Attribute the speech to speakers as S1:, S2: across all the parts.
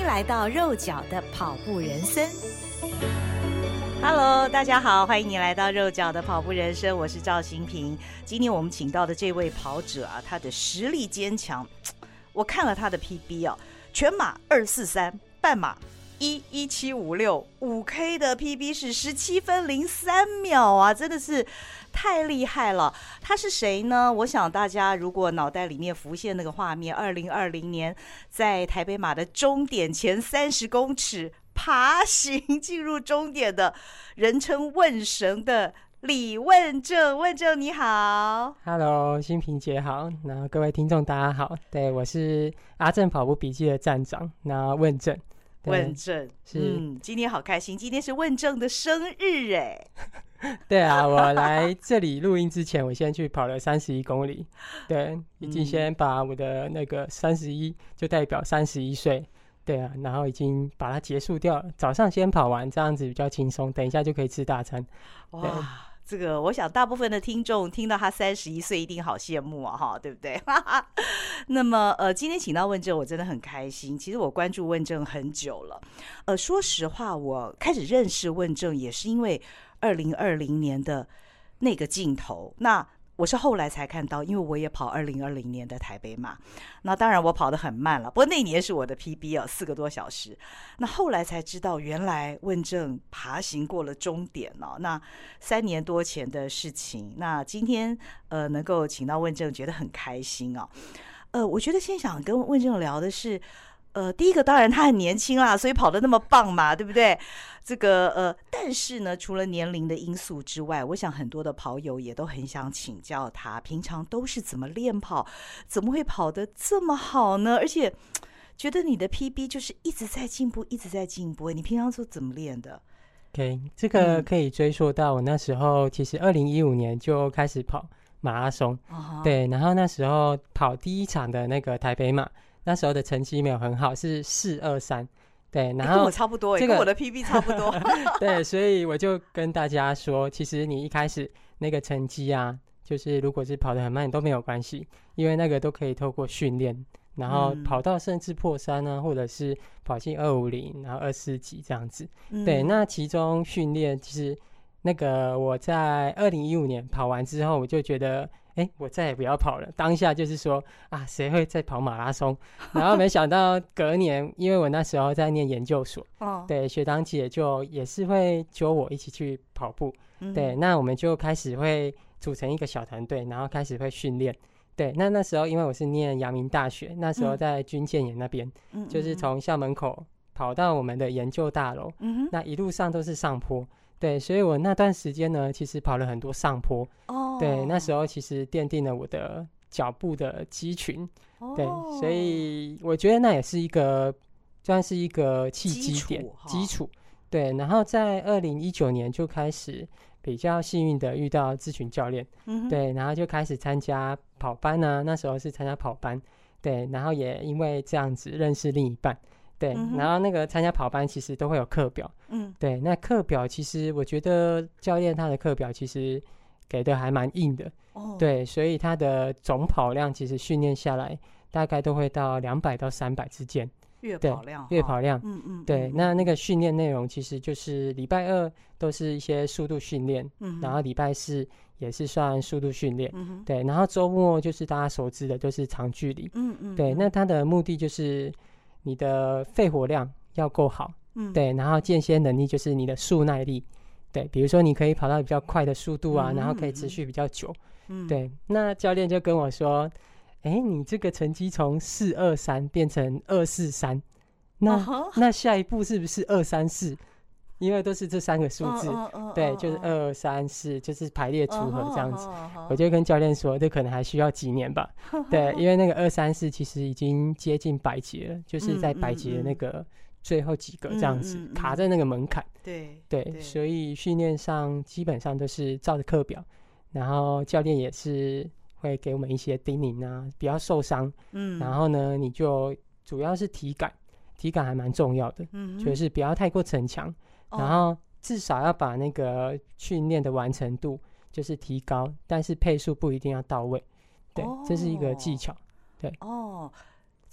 S1: 来到肉脚的跑步人生。Hello， 大家好，欢迎你来到肉脚的跑步人生，我是赵心屏。今天我们请到的这位跑者啊，他的实力坚强。我看了他的 PB 啊，全马243，半马1:1756，5K 的 PB 是17分03秒啊，真的是太厉害了。他是谁呢？我想大家如果脑袋里面浮现那个画面，2020年在台北马的终点前30公尺爬行进入终点的，人称问神的李问政。问政你好。
S2: Hello， 心屏姐好，那各位听众大家好，对，我是阿正跑步笔记的站长，那问政。
S1: 问政是，今天好开心，今天是问政的生日哎。
S2: 对啊，我来这里录音之前，我先去跑了31公里，对，已经先把我的那个31就代表31岁，对啊，然后已经把它结束掉了。早上先跑完，这样子比较轻松，等一下就可以吃大餐。
S1: 哇，这个我想大部分的听众听到他31岁一定好羡慕啊，哈，对不对？那么今天请到问政，我真的很开心。其实我关注问政很久了，说实话，我开始认识问政也是因为2020年的那个镜头。那我是后来才看到，因为我也跑2020年的台北马，那当然我跑得很慢了，不过那年是我的 PB 啊，4个多小时。那后来才知道，原来问政爬行过了终点哦。那3年多前的事情，那今天能够请到问政，觉得很开心哦。我觉得先想跟问政聊的是，第一个当然他很年轻啦，所以跑得那么棒嘛，对不对？这个但是呢，除了年龄的因素之外，我想很多的跑友也都很想请教他，平常都是怎么练跑，怎么会跑得这么好呢？而且觉得你的 PB 就是一直在进步，一直在进步。你平常是怎么练的？
S2: OK， 这个可以追溯到我那时候，其实2015年就开始跑马拉松，对，然后那时候跑第一场的那个台北马，那时候的成绩没有很好，是4:23。对，然后
S1: 跟我差不多，跟我的 PB 差不多。
S2: 对，所以我就跟大家说，其实你一开始那个成绩啊，就是如果是跑得很慢都没有关系，因为那个都可以透过训练，然后跑到甚至破3啊，或者是跑进250，然后24几这样子。对，那其中训练其实那个我在2015年跑完之后，我就觉得我再也不要跑了。当下就是说啊，谁会再跑马拉松？然后没想到隔年，因为我那时候在念研究所，对，学长姐就也是会揪我一起去跑步，对，那我们就开始会组成一个小团队，然后开始会训练。对，那时候因为我是念阳明大学，那时候在军舰岩那边，就是从校门口跑到我们的研究大楼，那一路上都是上坡。对，所以我那段时间呢，其实跑了很多上坡。对，那时候其实奠定了我的脚步的肌群。对，所以我觉得那也是一个算是一个契机点基础。对，然后在2019年就开始比较幸运的遇到咨询教练。对，然后就开始参加跑班啊，那时候是参加跑班。对，然后也因为这样子认识另一半。对，然后那个参加跑班其实都会有课表，对，那课表其实我觉得教练他的课表其实给的还蛮硬的，对，所以他的总跑量其实训练下来大概都会到200到300之间，
S1: 月跑量，
S2: 月跑量，对，那个训练内容其实就是礼拜2都是一些速度训练，然后礼拜4也是算速度训练，对，然后周末就是大家熟知的都是长距离，对，那他的目的就是你的肺活量要够好，对，然后间歇能力就是你的速耐力，对，比如说你可以跑到比较快的速度啊，然后可以持续比较久，对，那教练就跟我说，你这个成绩从4:23变成2:43，那下一步是不是2:34？因为都是这3个数字，对，就是2、3、4，就是排列组合这样子。我就跟教练说，这可能还需要几年吧。对，因为那个2、3、4其实已经接近100节了，就是在100节那个最后几个这样子，卡在那个门槛。对，所以训练上基本上都是照着课表，然后教练也是会给我们一些叮咛啊，不要受伤。然后呢，你就主要是体感还蛮重要的，就是不要太过逞强。然后至少要把那个训练的完成度就是提高，但是配速不一定要到位，对，这是一个技巧。对，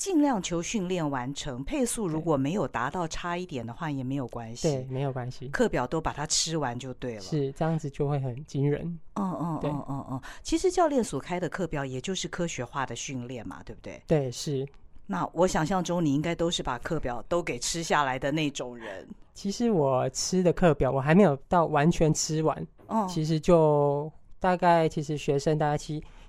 S1: 尽量求训练完成，配速如果没有达到差一点的话也没有关系，
S2: 对，没有关系，
S1: 课表都把它吃完就对了，
S2: 是这样子就会很惊人。
S1: 其实教练所开的课表也就是科学化的训练嘛，对不对？
S2: 对，是。
S1: 那我想象中你应该都是把课表都给吃下来的那种人。
S2: 其实我吃的课表我还没有到完全吃完，其实就大概其实学生大概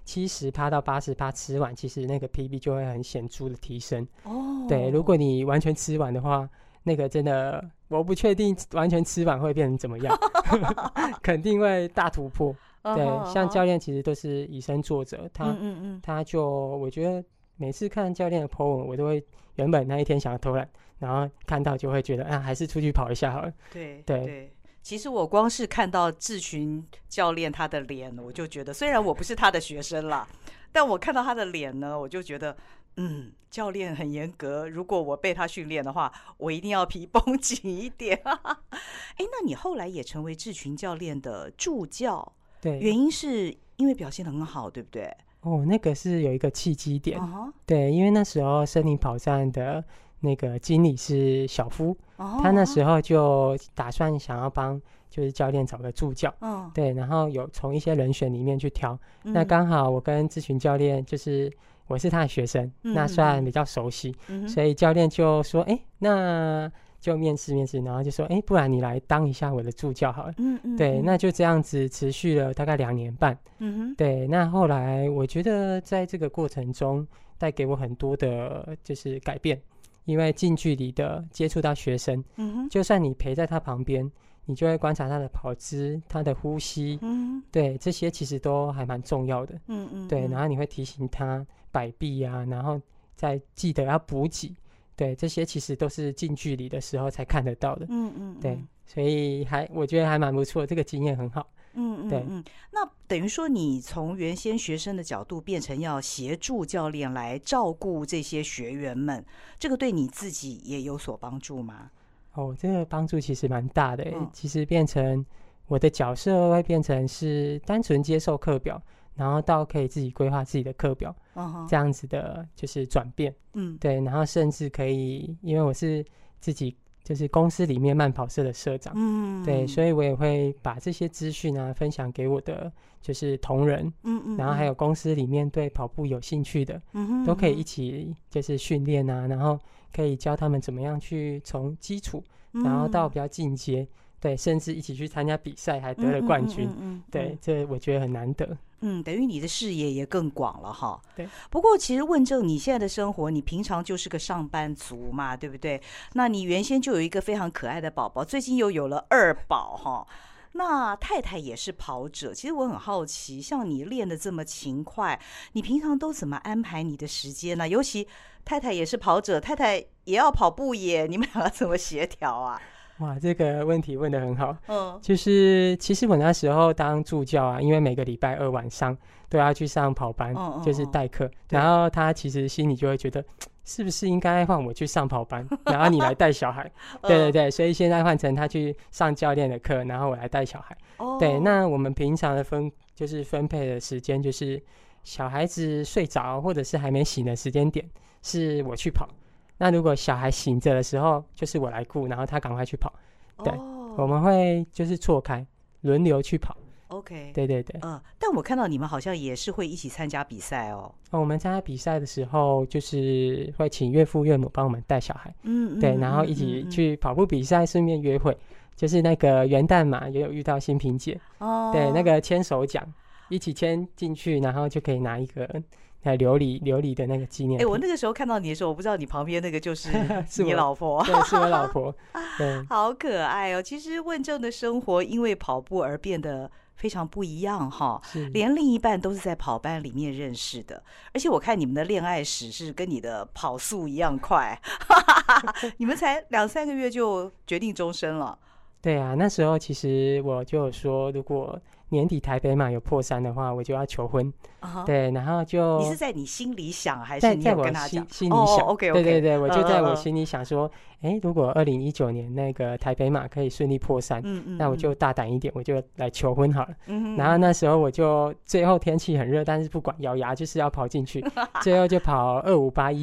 S2: 70%到80%吃完，其实那个 PB 就会很显著的提升。对，如果你完全吃完的话，那个真的我不确定完全吃完会变成怎么样，肯定会大突破。对，像教练其实都是以身作则，他就我觉得每次看教练的 po 文，我都会原本那一天想要偷懒，然后看到就会觉得还是出去跑一下好了。对，
S1: 其实我光是看到志群教练他的脸，我就觉得虽然我不是他的学生啦，但我看到他的脸呢，我就觉得教练很严格，如果我被他训练的话，我一定要皮绷紧一点。那你后来也成为志群教练的助教，
S2: 对，
S1: 原因是因为表现得很好，对不对？
S2: 那个是有一个契机点，对，因为那时候森林跑站的那个经理是小夫，他那时候就打算想要帮就是教练找个助教，对，然后有从一些人选里面去挑，那刚好我跟咨询教练就是我是他的学生，那算比较熟悉，所以教练就说那就面试，然后就说不然你来当一下我的助教好了。对，那就这样子持续了大概2年半。对，那后来我觉得在这个过程中带给我很多的就是改变，因为近距离的接触到学生，就算你陪在他旁边，你就会观察他的跑姿、他的呼吸，对，这些其实都还蛮重要的。对，然后你会提醒他摆臂啊，然后再记得要补给。对，这些其实都是近距离的时候才看得到的。对，所以我觉得还蛮不错，这个经验很好。对。
S1: 那等于说你从原先学生的角度变成要协助教练来照顾这些学员们，这个对你自己也有所帮助吗？
S2: 这个帮助其实蛮大的。其实变成我的角色会变成是单纯接受课表，然后到可以自己规划自己的课表，这样子的就是转变。对，然后甚至可以，因为我是自己就是公司里面慢跑社的社长，对，所以我也会把这些资讯分享给我的就是同仁，然后还有公司里面对跑步有兴趣的，都可以一起就是训练然后可以教他们怎么样去从基础，然后到比较进阶，对，甚至一起去参加比赛还得了冠军，对，这我觉得很难得。
S1: 等于你的视野也更广了哈。
S2: 对。
S1: 不过其实问政你现在的生活，你平常就是个上班族嘛，对不对？那你原先就有一个非常可爱的宝宝，最近又有了2宝哈。那太太也是跑者，其实我很好奇，像你练得这么勤快，你平常都怎么安排你的时间呢？尤其太太也是跑者，太太也要跑步耶，你们两个怎么协调啊？
S2: 哇，这个问题问得很好。就是其实我那时候当助教因为每个礼拜2晚上都要去上跑班，就是代课，然后他其实心里就会觉得是不是应该换我去上跑班，然后你来带小孩。对，所以现在换成他去上教练的课，然后我来带小孩。对，那我们平常的分配的时间就是小孩子睡着或者是还没醒的时间点是我去跑，那如果小孩醒着的时候就是我来顾，然后他赶快去跑。对，我们会就是错开轮流去跑。
S1: OK，
S2: 对。
S1: 但我看到你们好像也是会一起参加比赛哦。
S2: 我们参加比赛的时候就是会请岳父岳母帮我们带小孩，对，然后一起去跑步比赛，顺便约会，就是那个元旦嘛，也有遇到新萍姐，对，那个牵手奖一起牵进去，然后就可以拿一个琉璃的那个纪念品。
S1: 我那个时候看到你的时候，我不知道你旁边那个就是你老婆。
S2: 对，是我老婆。对，
S1: 好可爱哦。其实问政的生活因为跑步而变得非常不一样哈，连另一半都是在跑班里面认识的，而且我看你们的恋爱史是跟你的跑速一样快，你们才2-3个月就决定终身了。
S2: 对啊，那时候其实我就有说，如果年底台北马有破3的话，我就要求婚。对，然后就
S1: 你是在你心里想，还是你有跟他讲？
S2: 心里想。
S1: OK，
S2: 对，我就在我心里想说，如果2019年那个台北马可以顺利破3，那我就大胆一点，我就来求婚好了。然后那时候我就最后天气很热，但是不管咬牙就是要跑进去，最后就跑25819。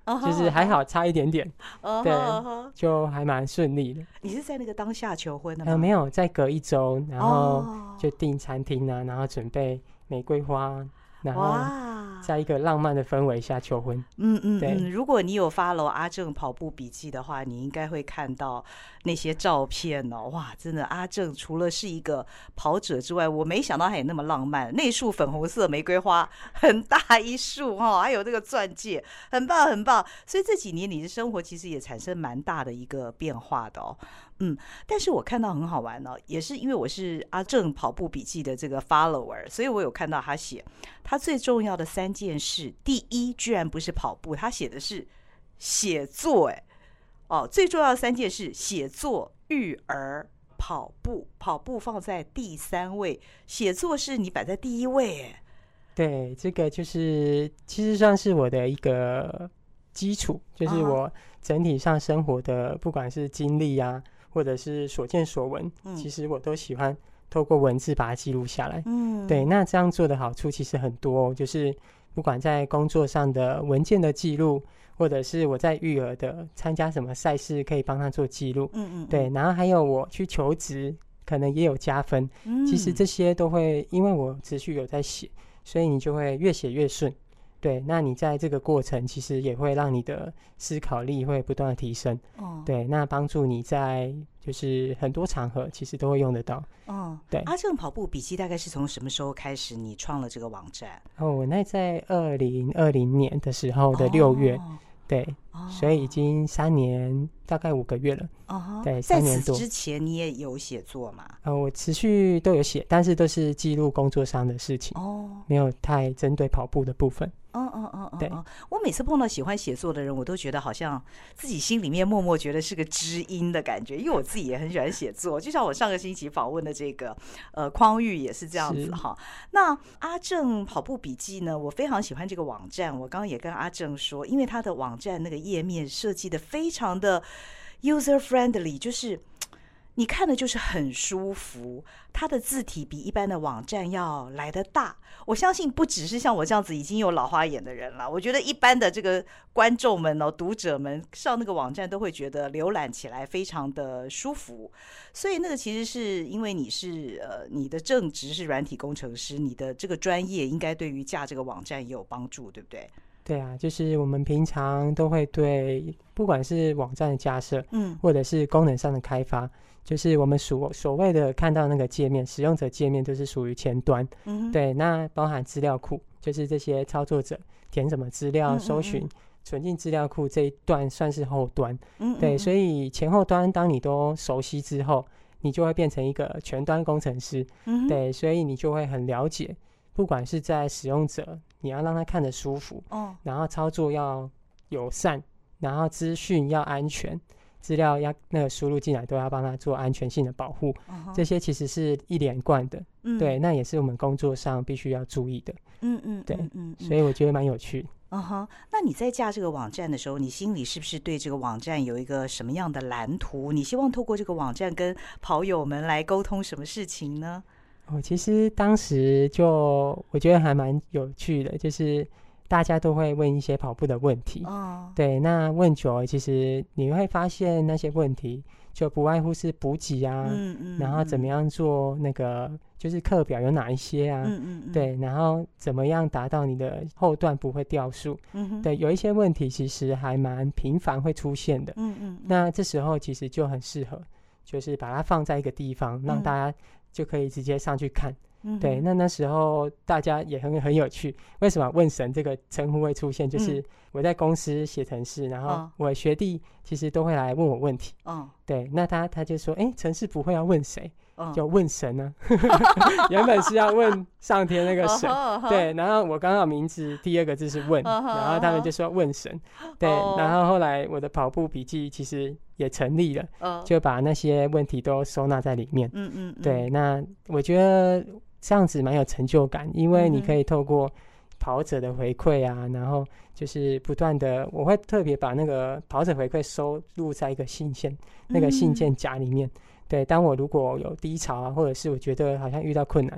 S2: 就是还好差一点点，对，就还蛮顺利的。
S1: 你是在那个当下求婚的吗？
S2: 没有，再隔1周，然后就订餐厅啊，然后准备玫瑰花，然后在一个浪漫的氛围下求婚。
S1: 如果你有 follow 阿正跑步笔记的话，你应该会看到那些照片哦。哇，真的，阿正除了是一个跑者之外，我没想到他也那么浪漫。那束粉红色玫瑰花很大一束哦，还有这个钻戒，很棒很棒。所以这几年你的生活其实也产生蛮大的一个变化的哦。但是我看到很好玩哦，也是因为我是阿正跑步笔记的这个 follower， 所以我有看到他写他最重要的3件事，第一居然不是跑步，他写的是写作。最重要的3件事：写作、育儿、跑步。跑步放在第3位，写作是你摆在第1位。
S2: 对，这个就是其实算是我的一个基础，就是我整体上生活的不管是经历啊，或者是所见所闻，其实我都喜欢透过文字把它记录下来。对，那这样做的好处其实很多，就是不管在工作上的文件的记录，或者是我在育儿的参加什么赛事可以帮他做记录。对，然后还有我去求职可能也有加分。其实这些都会因为我持续有在写，所以你就会越写越顺。对，那你在这个过程其实也会让你的思考力会不断的提升。对，那帮助你在就是很多场合其实都会用得到。对。
S1: 阿正跑步笔记大概是从什么时候开始你创了这个网站？
S2: 那在2020年的时候的6月。对，所以已经3年，大概5个月了。对，3年多。
S1: 在此之前你也有写作吗？
S2: 我持续都有写，但是都是记录工作上的事情。没有太针对跑步的部分。对，
S1: 我每次碰到喜欢写作的人，我都觉得好像自己心里面默默觉得是个知音的感觉，因为我自己也很喜欢写作。就像我上个星期访问的这个匡玉也是这样子哈。那阿正跑步笔记呢，我非常喜欢这个网站。我刚刚也跟阿正说，因为他的网站那个页面设计的非常的 user friendly， 就是你看的就是很舒服，它的字体比一般的网站要来得大。我相信不只是像我这样子已经有老花眼的人了，我觉得一般的这个观众们读者们上那个网站都会觉得浏览起来非常的舒服。所以那个其实是因为你是你的正职是软体工程师，你的这个专业应该对于架这个网站也有帮助，对不对？
S2: 对啊，就是我们平常都会对不管是网站的架设，或者是功能上的开发，就是我们所谓的看到那个界面，使用者界面都是属于前端。对，那包含资料库，就是这些操作者填什么资料、搜寻、存进资料库这一段算是后端。对，所以前后端当你都熟悉之后，你就会变成一个全端工程师。对，所以你就会很了解，不管是在使用者，你要让他看得舒服，然后操作要友善，然后资讯要安全，资料要那个输入进来都要帮他做安全性的保护。这些其实是一连贯的。对，那也是我们工作上必须要注意的。对，所以我觉得蛮有趣。
S1: 那你在架这个网站的时候，你心里是不是对这个网站有一个什么样的蓝图？你希望透过这个网站跟跑友们来沟通什么事情呢？
S2: 其实当时我觉得还蛮有趣的，就是大家都会问一些跑步的问题。对，那问久了，其实你会发现那些问题就不外乎是补给啊，然后怎么样做那个就是课表有哪一些啊，对，然后怎么样达到你的后段不会掉速。对，有一些问题其实还蛮频繁会出现的。那这时候其实就很适合，就是把它放在一个地方，让大家就可以直接上去看。对，那时候大家也很有趣，为什么问神这个称呼会出现？就是我在公司写程式，然后我学弟其实都会来问我问题。对，那他就说，程式不会要问谁？就问神呢。原本是要问上天那个神。对，然后我刚好名字第2个字是问，然后他们就说问神。对，然后后来我的跑步笔记其实也成立了，就把那些问题都收纳在里面。对，那我觉得这样子蛮有成就感，因为你可以透过跑者的回馈啊，然后就是不断的，我会特别把那个跑者回馈收录在一个信件，那个信件夹里面。对，当我如果有低潮啊，或者是我觉得好像遇到困难，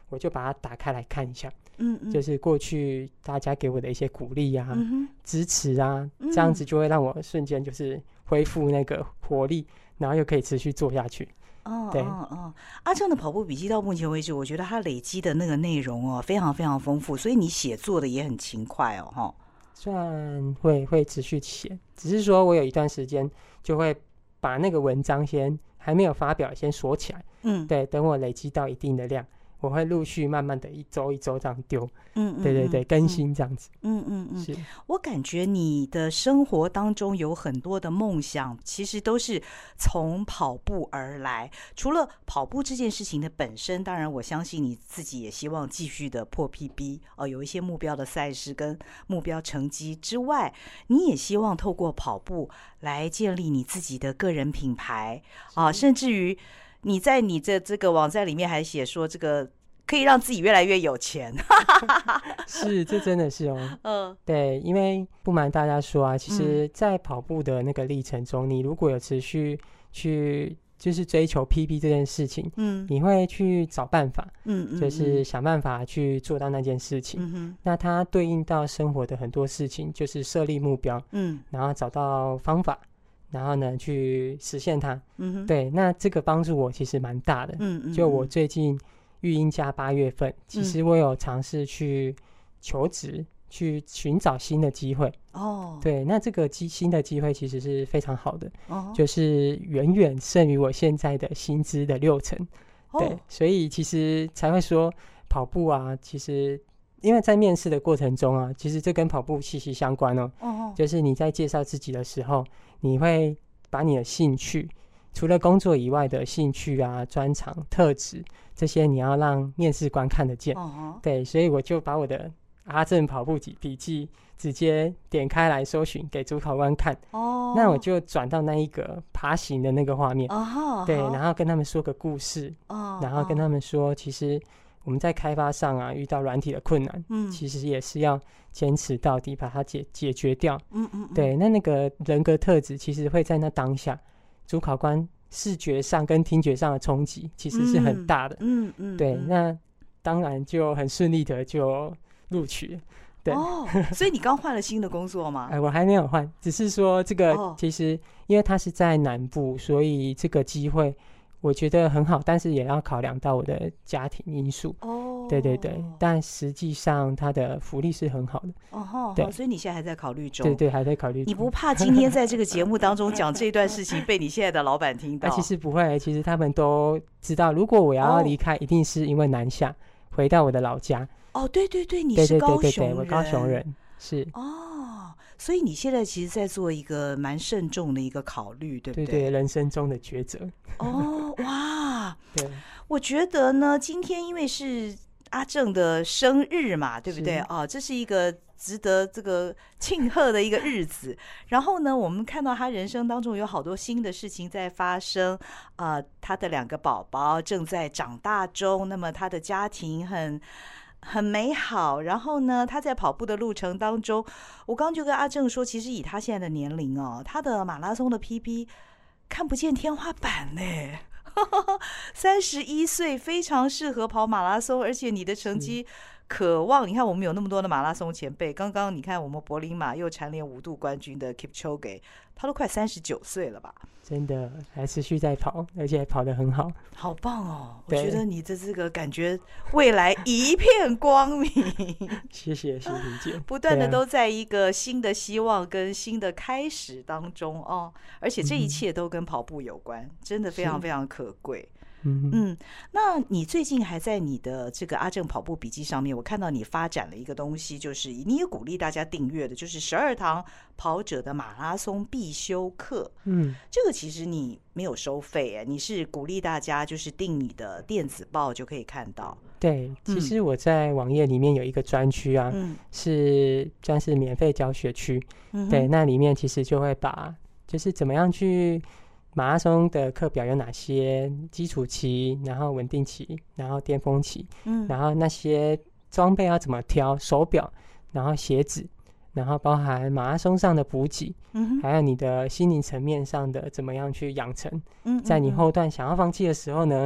S2: 我就把它打开来看一下，
S1: 嗯
S2: 就是过去大家给我的一些鼓励啊、支持啊，
S1: 嗯
S2: 这样子就会让我瞬间就是恢复那个活力，然后又可以持续做下去。对，
S1: 阿正的跑步笔记到目前为止，我觉得他累积的那个内容哦，非常非常丰富，所以你写作的也很勤快哦，哈。
S2: 算会持续写，只是说我有一段时间就会把那个文章先还没有发表，先锁起来。对，等我累积到一定的量，我会陆续慢慢的一周一周这样丢。对，更新这样子。是。
S1: 我感觉你的生活当中有很多的梦想，其实都是从跑步而来。除了跑步这件事情的本身，当然我相信你自己也希望继续的破 PB，有一些目标的赛事跟目标成绩之外，你也希望透过跑步来建立你自己的个人品牌啊，甚至于你在你的这个网站里面还写说这个可以让自己越来越有钱。
S2: 是，这真的是哦。对，因为不瞒大家说啊，其实在跑步的那个历程中，你如果有持续去就是追求 PB 这件事情，你会去找办法，就是想办法去做到那件事情。那它对应到生活的很多事情，就是设立目标，然后找到方法，然后呢去实现它。对，那这个帮助我其实蛮大的。就我最近育婴假8月份，其实我有尝试去求职，去寻找新的机会。对，那这个新的机会其实是非常好的，就是远远胜于我现在的薪资的60%。对，所以其实才会说跑步啊，其实因为在面试的过程中啊，其实这跟跑步息息相关哦。就是你在介绍自己的时候，你会把你的兴趣，除了工作以外的兴趣啊、专长、特质，这些你要让面试官看得见。对，所以我就把我的阿正跑步笔记直接点开来搜寻给主考官看。那我就转到那一个爬行的那个画面。对，然后跟他们说个故事。然后跟他们说，其实我们在开发上啊遇到软体的困难，其实也是要坚持到底，把它解决掉。对，那个人格特质其实会在那当下，主考官视觉上跟听觉上的冲击其实是很大的。对，那当然就很顺利的就录取了。对，
S1: 所以你刚换了新的工作吗？
S2: 我还没有换，只是说这个其实因为它是在南部，所以这个机会我觉得很好，但是也要考量到我的家庭因素。对，但实际上它的福利是很好的。对，
S1: 所以你现在还在考虑中。
S2: 对，还在考虑中。
S1: 你不怕今天在这个节目当中讲这段事情被你现在的老板听到？
S2: 其实不会，其实他们都知道，如果我要离开，一定是因为南下回到我的老家。
S1: 对，你是高雄人。
S2: 我高雄人。是。
S1: 所以你现在其实在做一个蛮慎重的一个考虑，对不对？
S2: 对，人生中的抉择。
S1: 哇！
S2: 对，
S1: 我觉得呢，今天因为是阿正的生日嘛，对不对？这是一个值得这个庆贺的一个日子。然后呢，我们看到他人生当中有好多新的事情在发生。他的2个宝宝正在长大中，那么他的家庭很美好。然后呢，他在跑步的路程当中，我刚就跟阿正说，其实以他现在的年龄他的马拉松的 PB 看不见天花板呢。31岁非常适合跑马拉松，而且你的成绩渴望，你看我们有那么多的马拉松前辈，刚刚你看我们柏林马又蝉联5度冠军的 Kipchoge， 他都快39岁了吧？
S2: 真的还持续在跑，而且跑得很好，
S1: 好棒哦！我觉得你的这个感觉未来一片光明。
S2: 谢谢理解，
S1: 不断的都在一个新的希望跟新的开始当中而且这一切都跟跑步有关，真的非常非常可贵。那你最近还在你的这个阿正跑步笔记上面，我看到你发展了一个东西，就是你也鼓励大家订阅的，就是12堂跑者的马拉松必修课。这个其实你没有收费，你是鼓励大家就是订你的电子报就可以看到。
S2: 对，其实我在网页里面有一个专区啊，是算是免费教学区。对，那里面其实就会把就是怎么样去马拉松的课表有哪些，基础期，然后稳定期，然后巅峰期，然后那些装备要怎么挑，手表，然后鞋子，然后包含马拉松上的补给，还有你的心灵层面上的怎么样去养成，在你后段想要放弃的时候呢，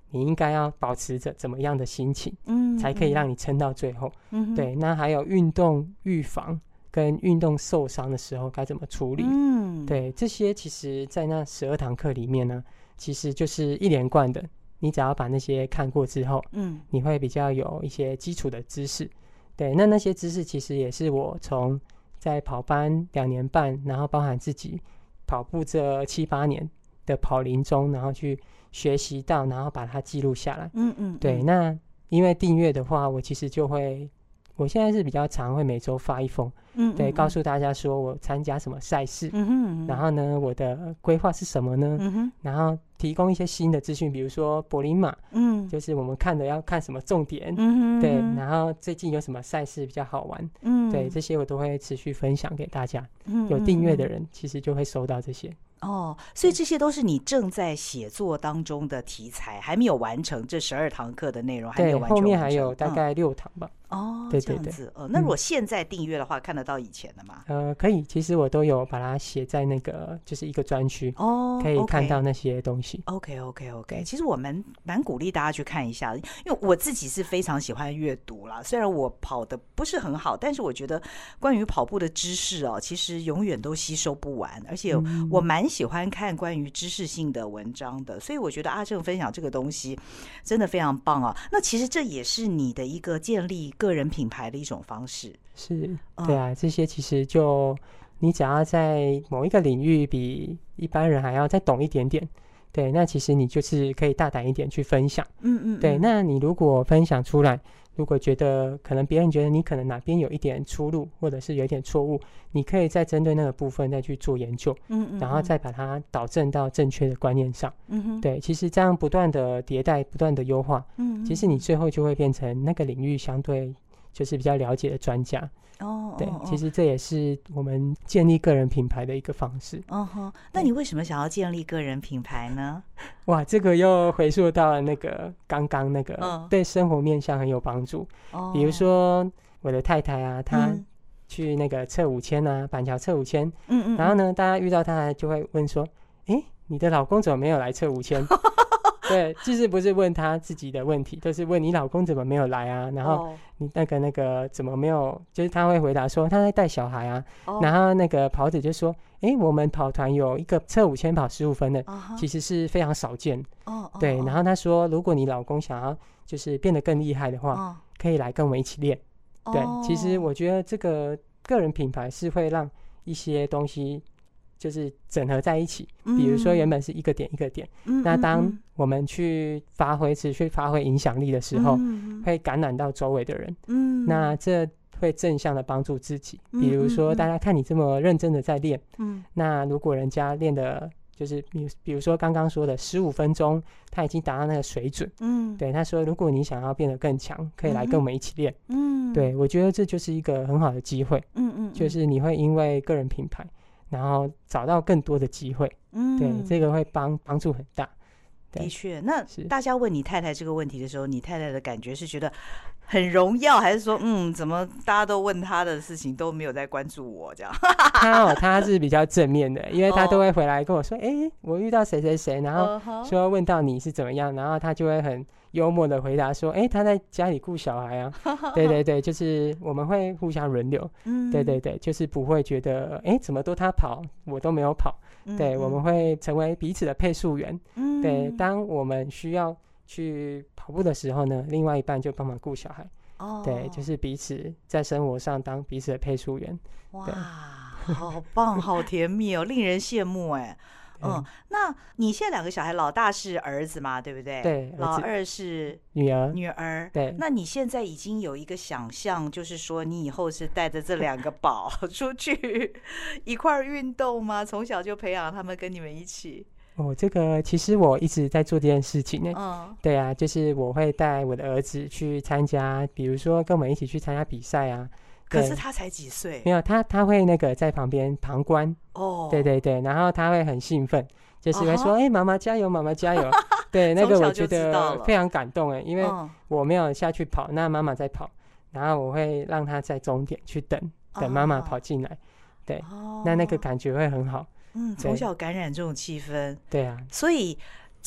S2: 你应该要保持着怎么样的心情，才可以让你撑到最后。对，那还有运动预防跟运动受伤的时候该怎么处理？对，这些其实在那12堂课里面呢，其实就是一连贯的。你只要把那些看过之后，你会比较有一些基础的知识。对，那些知识其实也是我从在跑班2年半，然后包含自己跑步这7、8年的跑龄中，然后去学习到，然后把它记录下来。对，那因为订阅的话，我其实就会，我现在是比较常会每周发一封，对，告诉大家说我参加什么赛事，然后呢，我的规划是什么呢？然后提供一些新的资讯，比如说柏林马，就是我们看的要看什么重点，对，然后最近有什么赛事比较好玩，对，这些我都会持续分享给大家。有订阅的人其实就会收到这些。
S1: 所以这些都是你正在写作当中的题材，还没有完成这12堂课的内容，还没有完成。
S2: 对，后面还有大概6堂吧。对
S1: 这样子。那如果现在订阅的话，看得到以前的吗？
S2: 可以，其实我都有把它写在那个就是一个专区，可以看到那些东西。
S1: OK。其实我蛮鼓励大家去看一下，因为我自己是非常喜欢阅读啦。虽然我跑的不是很好，但是我觉得关于跑步的知识其实永远都吸收不完，而且我蛮喜欢看关于知识性的文章的，所以我觉得阿正分享这个东西真的非常棒啊。那其实这也是你的一个建立个人品牌的一种方式。
S2: 是，对啊，这些其实就你只要在某一个领域比一般人还要再懂一点点，对，那其实你就是可以大胆一点去分享。对，那你如果分享出来，如果觉得可能别人觉得你可能哪边有一点出入，或者是有一点错误，你可以再针对那个部分再去做研究，然后再把它导正到正确的观念上。对，其实这样不断的迭代，不断的优化，其实你最后就会变成那个领域相对就是比较了解的专家。对，其实这也是我们建立个人品牌的一个方式。
S1: 那你为什么想要建立个人品牌呢？
S2: 哇，这个又回溯到了那个刚刚那个对生活面向很有帮助。比如说我的太太啊，她去那个测5000啊，板桥测5000，然后呢，大家遇到她就会问说：“你的老公怎么没有来测5000？”对，其实不是问他自己的问题，都是问你老公怎么没有来啊？然后你那个怎么没有？就是他会回答说他在带小孩啊。然后那个跑者就说：“我们跑团有一个测5000跑15分的，其实是非常少见。”对，然后他说，如果你老公想要就是变得更厉害的话，可以来跟我们一起练。对，其实我觉得这个个人品牌是会让一些东西就是整合在一起，比如说原本是一个点一个点，那当我们去发挥持续发挥影响力的时候，会感染到周围的人，那这会正向的帮助自己。比如说大家看你这么认真的在练，那如果人家练的就是比如说刚刚说的15分钟，他已经达到那个水准，对，他说如果你想要变得更强，可以来跟我们一起练，对，我觉得这就是一个很好的机会，就是你会因为个人品牌然后找到更多的机会，对，这个会帮助很大。
S1: 的确，那大家问你太太这个问题的时候，你太太的感觉是觉得很荣耀，还是说怎么大家都问他的事情都没有在关注我这样？
S2: 他是比较正面的，因为他都会回来跟我说，我遇到谁谁谁，然后说问到你是怎么样，然后他就会很幽默的回答说，他在家里顾小孩啊。对对对，就是我们会互相轮流，对对对，就是不会觉得怎么都他跑我都没有跑，对，我们会成为彼此的配速员，对，当我们需要去跑步的时候呢，另外一半就帮忙顾小孩，对，就是彼此在生活上当彼此的配速员。
S1: 哇，好棒，好甜蜜哦，令人羡慕那你现在2个小孩，老大是儿子嘛，对不对？
S2: 对，
S1: 老二是女儿。
S2: 对，
S1: 那你现在已经有一个想象，就是说你以后是带着这2个宝出去一块儿运动吗？从小就培养他们跟你们一起？
S2: 这个其实我一直在做这件事情呢。对啊，就是我会带我的儿子去参加，比如说跟我们一起去参加比赛啊。
S1: 可是他才几岁？
S2: 没有，他会那个在旁边旁观。对对对，然后他会很兴奋，就是会说：“妈妈加油，妈妈加油！”对，那个我觉得非常感动因为我没有下去跑，那妈妈在跑，然后我会让他在终点去等妈妈跑进来。对，那个感觉会很好。
S1: 从小感染这种气氛。
S2: 对啊，
S1: 所以这个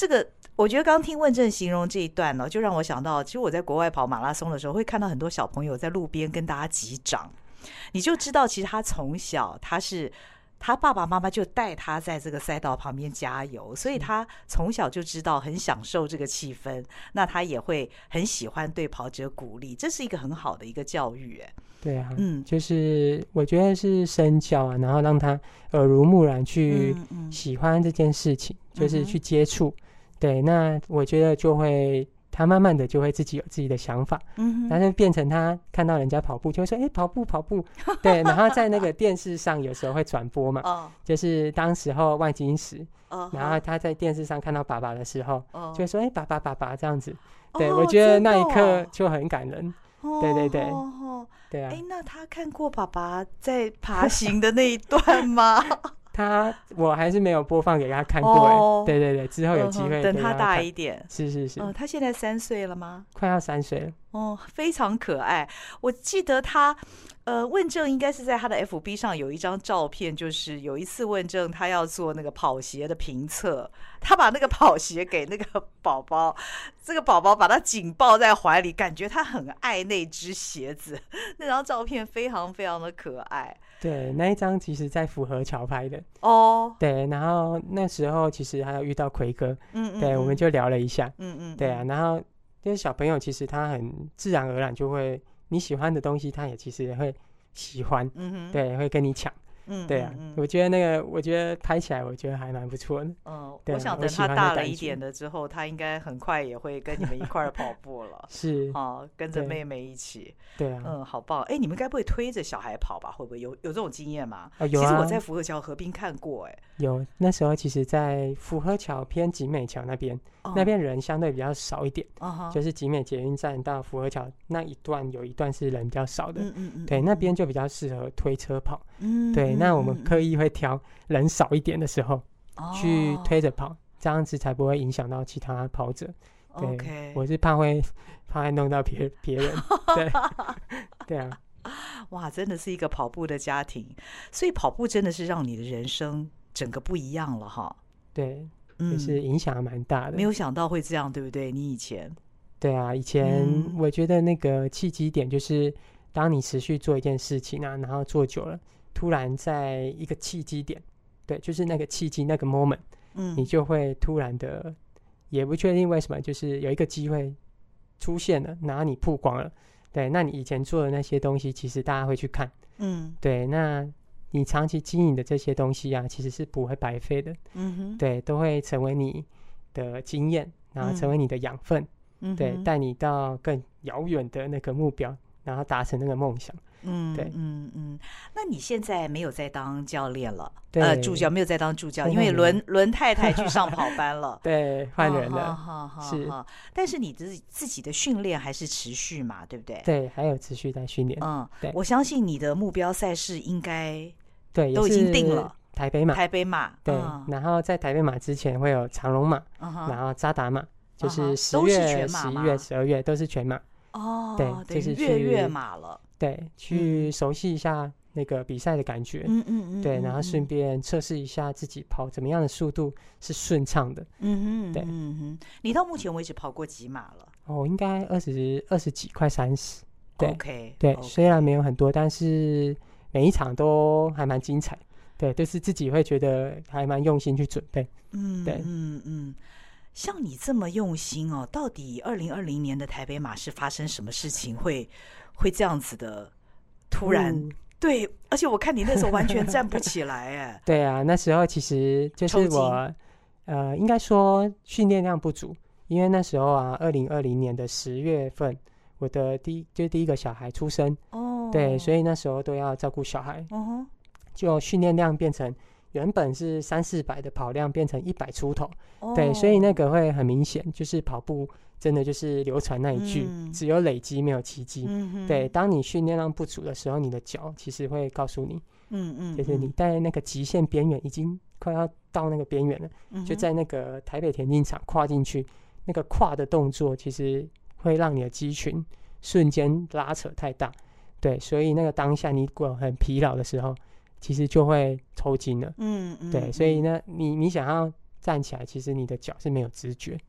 S1: 我觉得刚听问政形容这一段呢，就让我想到，其实我在国外跑马拉松的时候，会看到很多小朋友在路边跟大家击掌，你就知道其实他从小他爸爸妈妈就带他在这个赛道旁边加油，所以他从小就知道很享受这个气氛，那他也会很喜欢对跑者鼓励，这是一个很好的一个教育。哎，
S2: 对啊，就是我觉得是身教啊，然后让他耳濡目染去喜欢这件事情，就是去接触。对，那我觉得就会他慢慢的就会自己有自己的想法，但是变成他看到人家跑步就会说跑步跑步，对，然后在那个电视上有时候会转播嘛，就是当时候万金石，然后他在电视上看到爸爸的时候，就会说爸爸爸爸这样子，对，我觉得那一刻就很感人，对对对，对啊，
S1: 那他看过爸爸在爬行的那一段吗？
S2: 我还是没有播放给他看过，对对对，之后有机会
S1: 等他大一点。
S2: 是，
S1: 他现在3岁了吗？
S2: 快要3岁了。
S1: 非常可爱。我记得他，问政应该是在他的 FB 上有一张照片，就是有一次问政他要做那个跑鞋的评测，他把那个跑鞋给那个宝宝，这个宝宝把他紧抱在怀里，感觉他很爱那只鞋子。那张照片非常非常的可爱。
S2: 对，那一张其实在福和桥拍的对，然后那时候其实还有遇到奎哥，对，我们就聊了一下，对啊，然后就是小朋友其实他很自然而然就会你喜欢的东西，他也其实也会喜欢，对，会跟你抢。对啊，我觉得拍起来我觉得还蛮不错的。
S1: 我想等他大了一点的之后，他应该很快也会跟你们一块儿跑步了。
S2: 是
S1: 跟着妹妹一起。
S2: 对啊，
S1: 好棒！你们该不会推着小孩跑吧？会不会有这种经验吗？
S2: 有啊，
S1: 其实我在福和桥河滨看过，
S2: 有，那时候其实在福和桥偏景美桥那边，那边人相对比较少一点，就是景美捷运站到福和桥那一段有一段是人比较少的，对，那边就比较适合推车跑，对，那我们刻意会挑人少一点的时候去推着跑，这样子才不会影响到其他跑者。对，我是怕会弄到别人，对，对啊。
S1: 哇，真的是一个跑步的家庭，所以跑步真的是让你的人生整个不一样了哈。
S2: 对，就是影响蛮大的。
S1: 没有想到会这样，对不对？你以前？
S2: 对啊，以前我觉得那个契机点就是当你持续做一件事情啊，然后做久了，突然在一个契机点，对，就是那个契机那个 moment，你就会突然的，也不确定为什么，就是有一个机会出现了，然后你曝光了，对，那你以前做的那些东西，其实大家会去看，对，那你长期经营的这些东西啊，其实是不会白费的，对，都会成为你的经验，然后成为你的养分，对，带你到更遥远的那个目标，然后达成那个梦想。对，
S1: 那你现在没有再当教练了？助教没有再当助教，因为轮太太去上跑班了。
S2: 对，换人了。是，
S1: 但是你自己的训练还是持续嘛，对不对？
S2: 对，还有持续在训练。
S1: 对，我相信你的目标赛事应该
S2: 对
S1: 都已经定了。
S2: 台北马，对，然后在台北马之前会有长荣马，然后渣打马，就是10月、11月、12月都是全马。对，就是
S1: 月马了。
S2: 对，去熟悉一下那个比赛的感觉，对，然后顺便测试一下自己跑怎么样的速度是顺畅的，对，
S1: 你到目前为止跑过几马了？
S2: 应该20几，快30，对
S1: ，OK，
S2: 对，虽然没有很多，但是每一场都还蛮精彩，对，就是自己会觉得还蛮用心去准备，对，
S1: 像你这么用心到底2020年的台北马是发生什么事情会这样子的突然？对，而且我看你那时候完全站不起来
S2: 对啊，那时候其实就是我应该说训练量不足，因为那时候啊2020年的10月份我的第一个小孩出生，对，所以那时候都要照顾小孩，就训练量变成原本是300-400的跑量变成100出头，对，所以那个会很明显，就是跑步真的就是流传那一句，只有累积没有奇迹，对，当你训练量不足的时候，你的脚其实会告诉你，就是你在那个极限边缘已经快要到那个边缘了，就在那个台北田径场跨进去，那个跨的动作其实会让你的肌群瞬间拉扯太大，对，所以那个当下你如果很疲劳的时候，其实就会抽筋了，对，所以呢，你想要站起来，其实你的脚是没有知觉，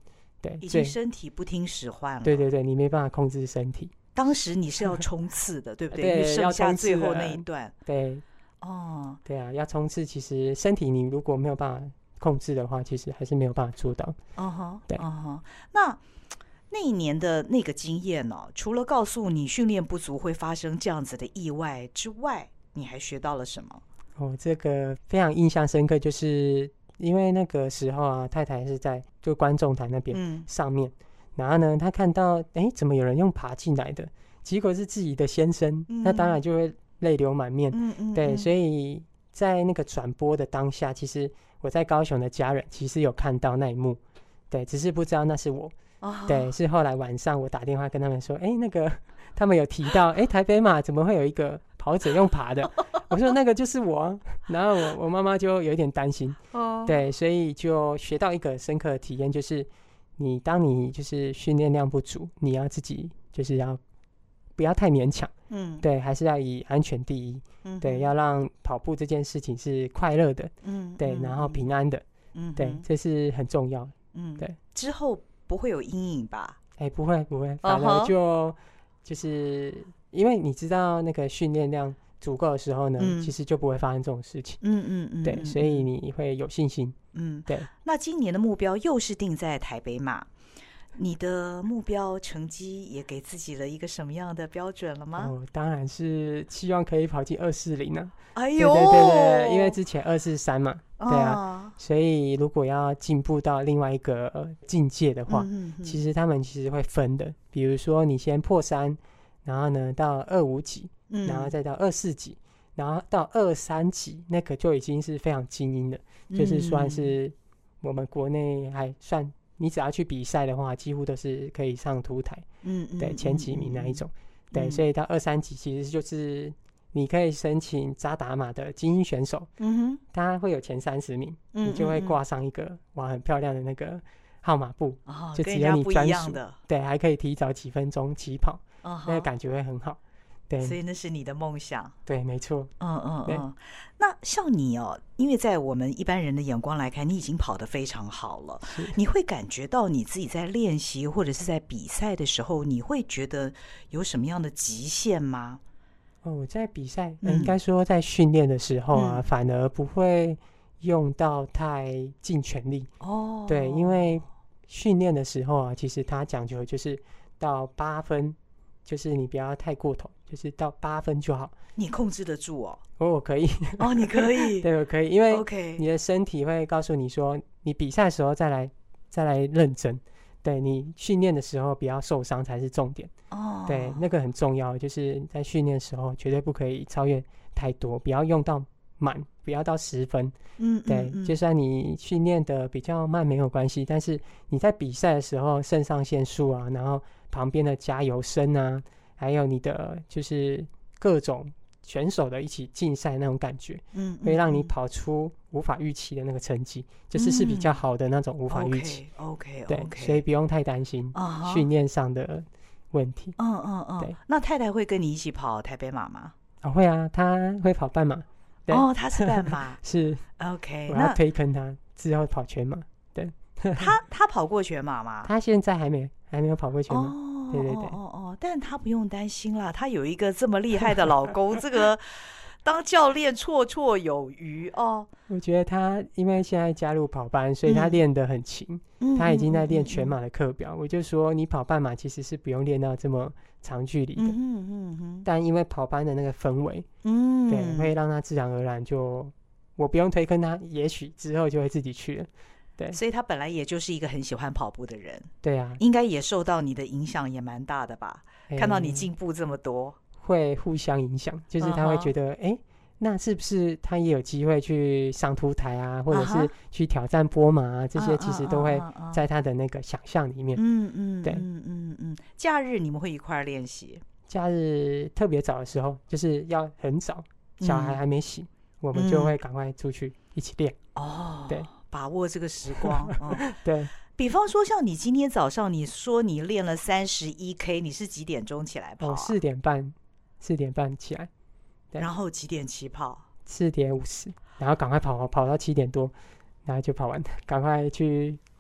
S2: 对，
S1: 已经身体不听使唤了。
S2: 对对对，你没办法控制身体。
S1: 当时你是要冲刺的，对不对？
S2: 对，
S1: 因为剩下
S2: 要冲刺
S1: 最后那一段。
S2: 对，
S1: 哦，
S2: 对啊，要冲刺，其实身体你如果没有办法控制的话，其实还是没有办法做到。对，
S1: 那一年的那个经验呢、除了告诉你训练不足会发生这样子的意外之外，你还学到了什么？
S2: 这个非常印象深刻，就是因为那个时候啊，太太是在就观众台那边上面，然后呢，她看到怎么有人用爬进来的，结果是自己的先生，那当然就会泪流满面。对，所以在那个转播的当下，其实我在高雄的家人其实有看到那一幕，对，只是不知道那是我。对，是后来晚上我打电话跟他们说，那个他们有提到，台北马怎么会有一个跑者用爬的？我说那个就是我啊，然后我妈妈就有点担心。对，所以就学到一个深刻的体验，就是当你就是训练量不足，你要自己就是要不要太勉强。对，还是要以安全第一。对，要让跑步这件事情是快乐的。对，然后平安的。对，这是很重要。对，
S1: 之后不会有阴影吧？
S2: 不会，反而就是因为你知道那个训练量足够的时候呢，其实就不会发生这种事情。对，所以你会有信心。对。
S1: 那今年的目标又是定在台北马，你的目标成绩也给自己了一个什么样的标准了吗？
S2: 当然是希望可以跑进240啊。
S1: 哎呦，
S2: 对，因为之前243嘛。对啊，所以如果要进步到另外一个境界的话，其实他们其实会分的。比如说你先破3，然后呢到25级，然后再到24级，然后到23级，那个就已经是非常精英的，就是算是我们国内还算，你只要去比赛的话，几乎都是可以上凸台，对，前几名那一种。对，所以到23级其实就是你可以申请扎达马的精英选手，他会有前30名，你就会挂上一个很漂亮的那个号码布，就只有你专属的，对，还可以提早几分钟起跑，那个感觉会很好。对，
S1: 所以那是你的梦想。
S2: 对，没错。
S1: 那像你因为在我们一般人的眼光来看，你已经跑得非常好了，你会感觉到你自己在练习或者是在比赛的时候，你会觉得有什么样的极限吗？
S2: 在比赛，应该说在训练的时候啊，反而不会用到太尽全力。对，因为训练的时候啊，其实它讲究就是到8分，就是你不要太过头，就是到8分就好。
S1: 你控制得住哦？
S2: 我可以。
S1: 你可以？
S2: 对，我可以，因为你的身体会告诉你说，你比赛的时候再来认真。对，你训练的时候不要受伤才是重点。对，那个很重要，就是在训练的时候绝对不可以超越太多，不要用到满，不要到10分。对，就算你训练的比较慢没有关系，但是你在比赛的时候肾上腺素啊，然后旁边的加油声啊，还有你的就是各种选手的一起竞赛那种感觉，会让你跑出无法预期的那个成绩，就是比较好的那种无法预期。对，所以不用太担心训练上的问题。对。
S1: 那太太会跟你一起跑台北马吗？
S2: 会啊，她会跑半马。
S1: 她是半马。
S2: 是。
S1: OK，
S2: 我要推坑她之后跑全马。对。
S1: 她跑过全马吗？
S2: 她现在还没有跑过全马。对对对。
S1: 但她不用担心啦，她有一个这么厉害的老公，这个当教练绰绰有余哦。
S2: 我觉得她因为现在加入跑班，所以她练得很勤。她已经在练全马的课表。我就说你跑半马其实是不用练到这么长距离的。但因为跑班的那个氛围，对，会让她自然而然就，我不用推坑她，也许之后就会自己去了。对，
S1: 所以他本来也就是一个很喜欢跑步的人。
S2: 对啊，
S1: 应该也受到你的影响也蛮大的吧？看到你进步这么多，
S2: 会互相影响，就是他会觉得那是不是他也有机会去上凸台啊，或者是去挑战波马啊，这些其实都会在他的那个想象里面。对。
S1: 假日你们会一块儿练习？
S2: 假日特别早的时候，就是要很早，小孩还没醒，我们就会赶快出去一起练。对，
S1: 把握这个时光。
S2: 对。
S1: 比方说像你今天早上你说你练了31K， 你是几点钟起来跑
S2: ？4点半起来。
S1: 然后几点起跑
S2: ？4点50，然后赶快跑到7点多，然后就跑完，赶快去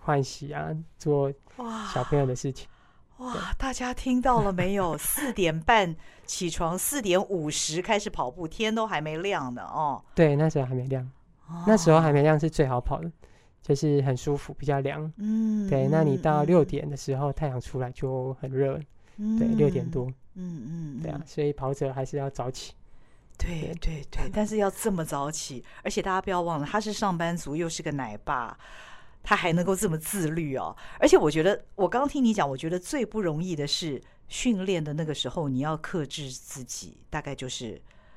S2: 换洗啊，做小朋友的事情。
S1: 哇，大家听到了没有？4点半起床，4点50开始跑步，天都还没亮呢哦。
S2: 对，那时候还没亮，那时候还没亮是最好跑的，就是很舒服，比较凉。对，那你到6点的时候，太阳出来就很热，对，6点多。对啊，所以跑者还是要早起。
S1: 对，但是要这么早起，而且大家不要忘了，他是上班族，又是个奶爸。他还能够这么自律哦，而且我觉得，我刚刚听你讲，我觉得最不容易的是训练的那个时候，你要克制自己，大概就是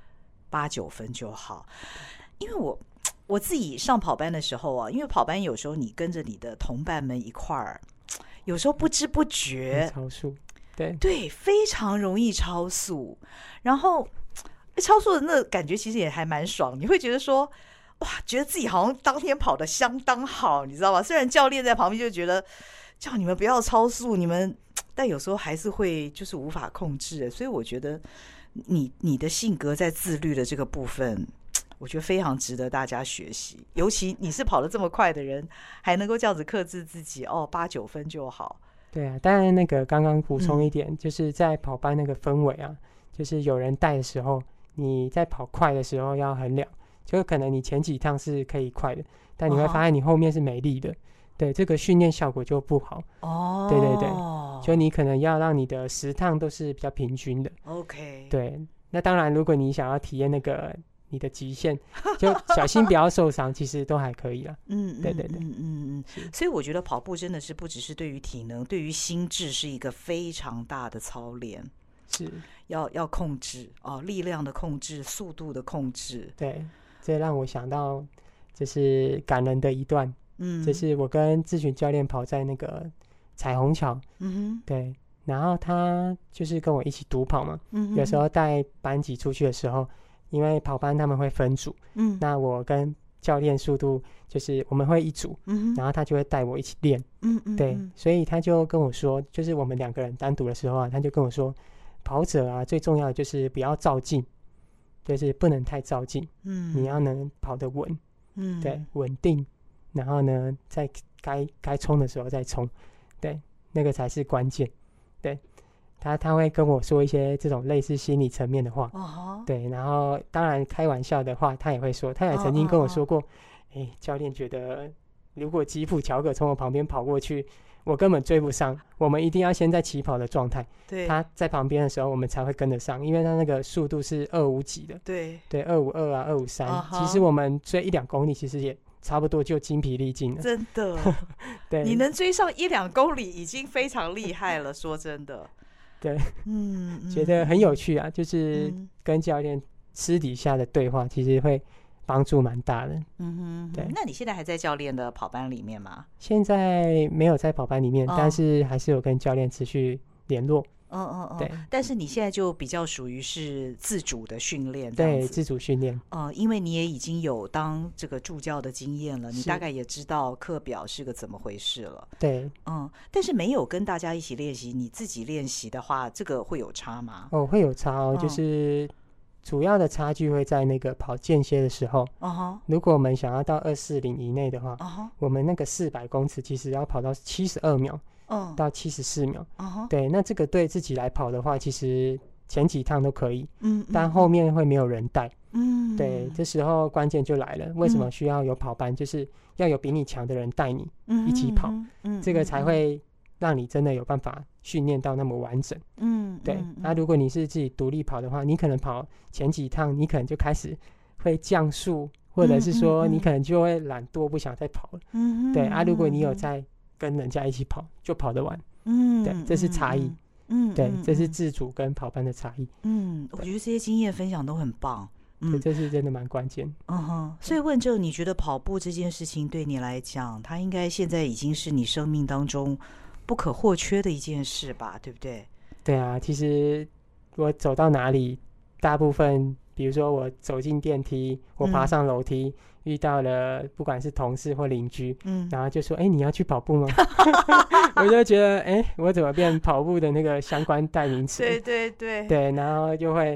S1: 8、9分就好。因为我自己上跑班的时候啊，因为跑班有时候你跟着你的同伴们一块儿，有时候不知不觉
S2: 超速，
S1: 对，非常容易超速，然后超速的那感觉其实也还蛮爽，你会觉得说，哇，觉得自己好像当天跑得相当好，你知道吗？虽然教练在旁边就觉得叫你们不要超速，但有时候还是会就是无法控制。所以我觉得你的性格在自律的这个部分，我觉得非常值得大家学习。尤其你是跑得这么快的人，还能够这样子克制自己，8、9分就好。
S2: 对啊，当然那个刚刚补充一点，就是在跑班那个氛围啊，就是有人带的时候，你在跑快的时候要衡量。就可能你前几趟是可以快的，但你会发现你后面是没力的，对，这个训练效果就不好。对，就你可能要让你的10趟都是比较平均的。
S1: OK，
S2: 对，那当然如果你想要体验那个你的极限，就小心不要受伤，其实都还可以啦。对，
S1: 所以我觉得跑步真的是不只是对于体能，对于心智是一个非常大的操练。
S2: 是
S1: 要控制力量的控制，速度的控制。
S2: 对。这让我想到就是感人的一段，就是我跟志群教练跑在那个彩虹桥，对，然后他就是跟我一起独跑嘛，有时候带班级出去的时候，因为跑班他们会分组，那我跟教练速度就是我们会一组，然后他就会带我一起练，对，所以他就跟我说，就是我们2个人单独的时候啊，他就跟我说，跑者啊最重要的就是不要躁进。就是不能太躁进，你要能跑得稳，对，稳定，然后呢，在该冲的时候再冲，对，那个才是关键，对，他会跟我说一些这种类似心理层面的话，对，然后当然开玩笑的话，他也会说，他也曾经跟我说过，教练觉得如果吉普乔格从我旁边跑过去，我根本追不上，我们一定要先在起跑的状态，他在旁边的时候我们才会跟得上，因为他那个速度是25几的，对，252啊253，其实我们追1-2公里其实也差不多就精疲力尽了，真
S1: 的对，你能追上1-2公里已经非常厉害了，说真的，
S2: 对，觉得很有趣啊，就是跟教练私底下的对话其实会帮助蛮大的。对。
S1: 那你现在还在教练的跑班里面吗？
S2: 现在没有在跑班里面，但是还是有跟教练持续联络。对。
S1: 但是你现在就比较属于是自主的训练，
S2: 对，自主训练。
S1: 因为你也已经有当这个助教的经验了，你大概也知道课表是个怎么回事了。
S2: 对。
S1: 但是没有跟大家一起练习，你自己练习的话，这个会有差吗？
S2: 会有差哦，就是主要的差距会在那个跑间歇的时候，如果我们想要到240以内的话，我们那个400公尺其实要跑到72秒，到74秒，对，那这个对自己来跑的话，其实前几趟都可以，但后面会没有人带，对，这时候关键就来了，为什么需要有跑班？就是要有比你强的人带你一起跑，这个才会让你真的有办法训练到那么完整。对。那如果你是自己独立跑的话，你可能跑前几趟，你可能就开始会降速，或者是说你可能就会懒惰，不想再跑了。对。如果你有在跟人家一起跑，就跑得完。对，这是差异。对，这是自主跟跑班的差异。
S1: 我觉得这些经验分享都很棒。
S2: 这是真的蛮关键。
S1: 所以问正，你觉得跑步这件事情对你来讲，它应该现在已经是你生命当中不可或缺的一件事吧，对不对？
S2: 对啊，其实我走到哪里，大部分比如说我走进电梯，我爬上楼梯，遇到了不管是同事或邻居，然后就说你要去跑步吗？我就觉得我怎么变跑步的那个相关代名词？
S1: 对，
S2: 对，然后就会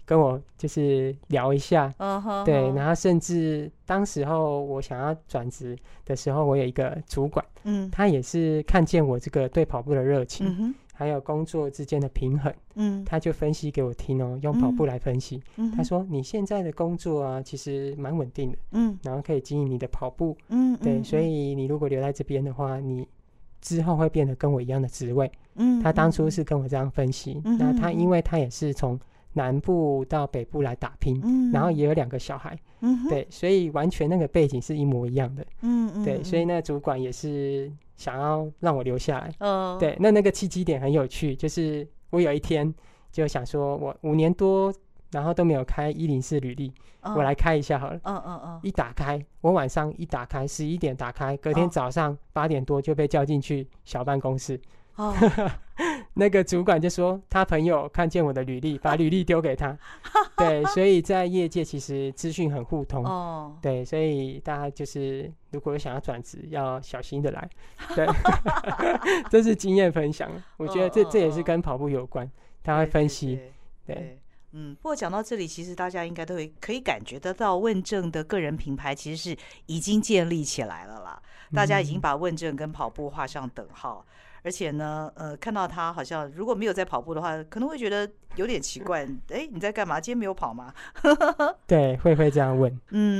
S2: 跟我就是聊一下，对，然后甚至当时候我想要转职的时候，我有一个主管，他也是看见我这个对跑步的热情，还有工作之间的平衡，他就分析给我听哦，用跑步来分析，他说你现在的工作啊，其实蛮稳定的，然后可以经营你的跑步，对，所以你如果留在这边的话，你之后会变得跟我一样的职位，他当初是跟我这样分析，那他因为他也是从南部到北部来打拼，然后也有2个小孩，对，所以完全那个背景是一模一样的，对，所以那个主管也是想要让我留下来，对，那个契机点很有趣，就是我有一天就想说，我5年多，然后都没有开104履历，我来开一下好了，一打开，我晚上一打开11点打开，隔天早上8点多就被叫进去小办公室。那个主管就说他朋友看见我的履历，把履历丢给他，对，所以在业界其实资讯很互通，对，所以大家就是如果想要转职要小心的来，对，这是经验分享，我觉得这也是跟跑步有关，他会分析，对。
S1: 不过讲到这里，其实大家应该都可以感觉得到，问政的个人品牌其实是已经建立起来了啦。大家已经把问政跟跑步画上等号，而且呢，看到他好像如果没有在跑步的话，可能会觉得有点奇怪。你在干嘛？今天没有跑吗？
S2: 对，会这样问。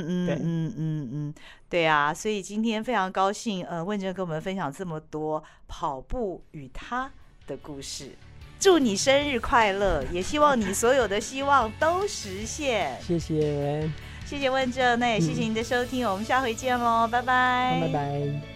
S1: 对啊，所以今天非常高兴，问政跟我们分享这么多跑步与他的故事。祝你生日快乐，也希望你所有的希望都实现。
S2: 谢谢，
S1: 谢谢问政，那也谢谢您的收听，我们下回见喽，拜拜，
S2: 拜拜。